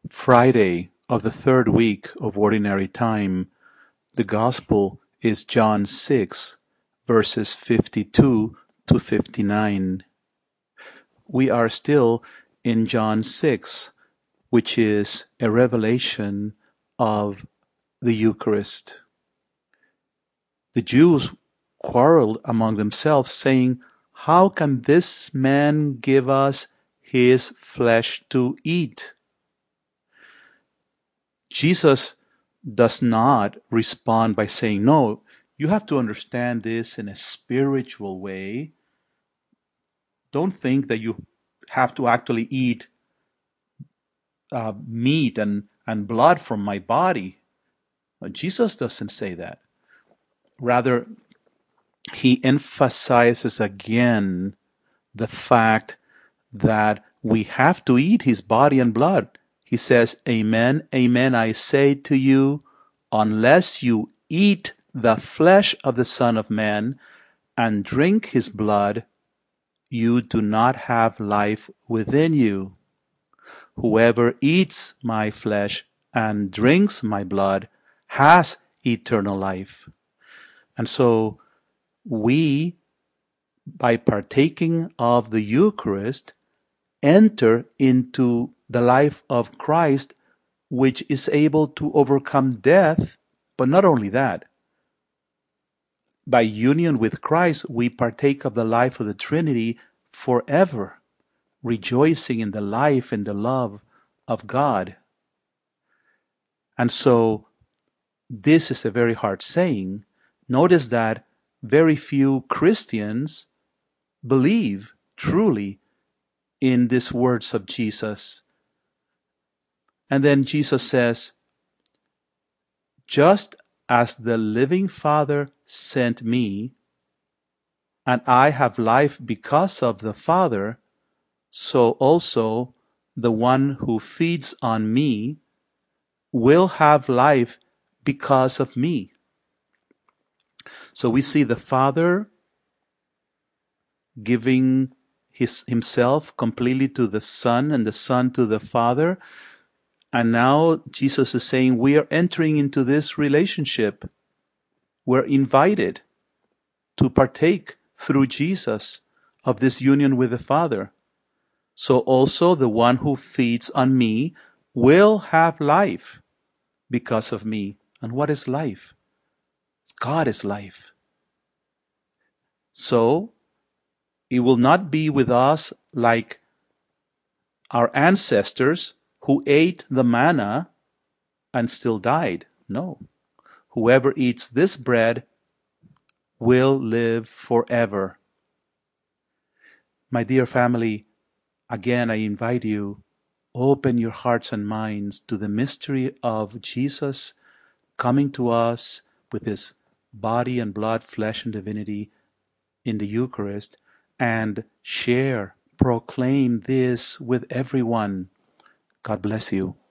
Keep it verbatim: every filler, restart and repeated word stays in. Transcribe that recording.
Friday of the third week of Ordinary Time. The Gospel is John six, verses fifty-two to fifty-nine. We are still in John six, which is a revelation of the Eucharist. The Jews quarreled among themselves, saying, "How can this man give us his flesh to eat?" Jesus does not respond by saying, "No, you have to understand this in a spiritual way. Don't think that you have to actually eat uh, meat and, and blood from my body." No, Jesus doesn't say that. Rather, he emphasizes again the fact that we have to eat his body and blood. He says, "Amen, amen, I say to you, unless you eat the flesh of the Son of Man and drink his blood, you do not have life within you. Whoever eats my flesh and drinks my blood has eternal life." And so we, by partaking of the Eucharist, enter into the life of Christ, which is able to overcome death. But not only that, by union with Christ, we partake of the life of the Trinity forever, rejoicing in the life and the love of God. And so this is a very hard saying. Notice that very few Christians believe truly in these words of Jesus. And then Jesus says, "Just as the living Father sent me, and I have life because of the Father, so also the one who feeds on me will have life because of me." So we see the Father giving his, himself completely to the Son and the Son to the Father. And now Jesus is saying we are entering into this relationship. We're invited to partake through Jesus of this union with the Father. So also the one who feeds on me will have life because of me. And what is life? God is life. So it will not be with us like our ancestors who ate the manna and still died. No. Whoever eats this bread will live forever. My dear family, again I invite you, open your hearts and minds to the mystery of Jesus coming to us with his body and blood, flesh and divinity in the Eucharist, and share, proclaim this with everyone. God bless you.